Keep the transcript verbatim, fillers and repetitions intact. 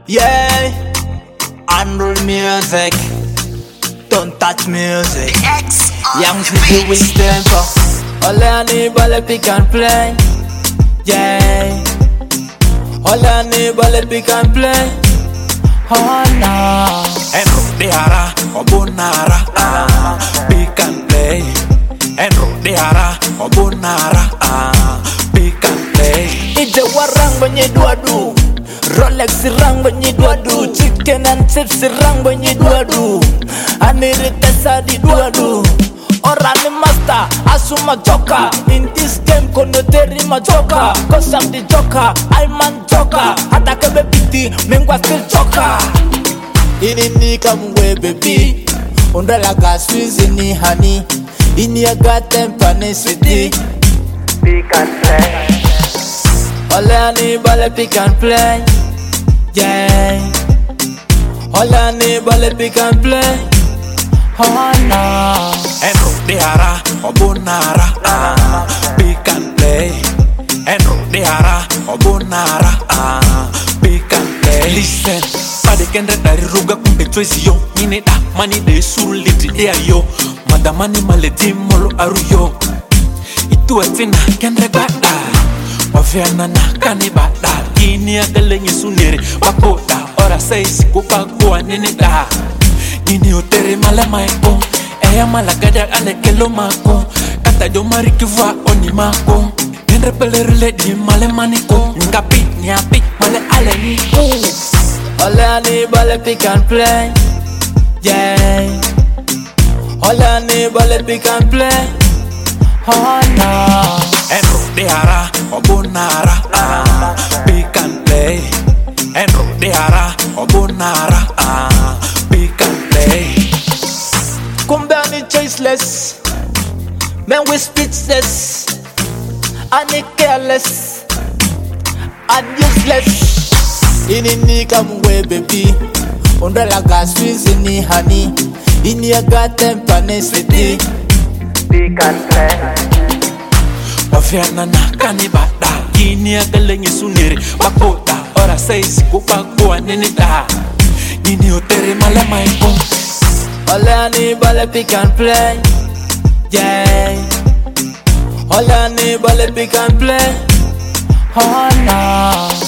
Yeah, unroll music, don't touch music. Young people with tempo. All I need, ball pick and play. Yeah. All I need, ball pick and play. Oh no. Enro de ara, obonara, ah, pick and play. Enro de ara, obonara, ah, pick and play. Ije warang banyi dua-du, Rolex rang banyi dua-du, chicken and chips rang banyi dua-du, Aniri tesa di dua-du. Orang ni master, asuma joker. In this game kono teri ma joker. Cause I'm the joker, I'm man joker. Hata kebe piti, mengwa still joker. Ini ni kamwe baby, unda laga squeeze ni honey. Ini aga tempane city. Pick and play. All I need ball pick and play. Yeah. All I need ball pick and play. Oh no. Enro de ara, obonara, ah, pick and play. Enro de ara, obonara, ah, pick and play. Listen, pade kendre dari ruga kumbe choice yo. Mine da mani de suru liti ea yo. Madamani maledi molo aru yo. Itu etina kendre bada. Wafiana na kani bada. Kini adelenye sunere wakoda. Ora seisi kupagua nini da. Nini utere mala maiko. Eya malagada ane kelo mako. Kata jo mariki va oni mako. Nendre pelerle di male maniko. Ngapi ni api male ale niko. All I need ball pick and play. Yeah. All I need ball pick and play. Oh no. Enro de ara, obonara, ah, pick and play. Enro de ara, obonara, ah, pick and play. Kumbani choiceless, men we speechless, and careless, and useless. Ini ni kamwe baby, unda laga squeeze ni honey. Ini aga tempane city. Pick and play. Wafiana na kani bada. Kini adelenye sunere wakoda. Ora seisi kupagua nini da. Nini utere mala maiko. All I need ball pick and play. Yeah. All I need ball pick and play. Oh no.